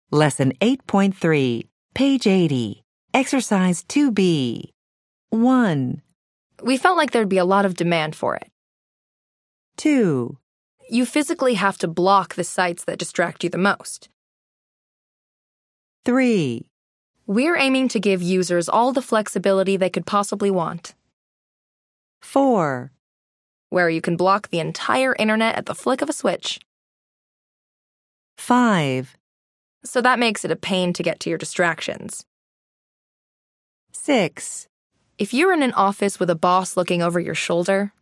Lesson 8.3, page 80, Exercise 2B. 1, We felt like there'd be a lot of demand for it. 2, You physically have to block the sites that distract you the most. 3, We're aiming to give users all the flexibility they could possibly want, 4, where you can block the entire internet at the flick of a switch. 5, So that makes it a pain to get to your distractions. 6, If you're in an office with a boss looking over your shoulder,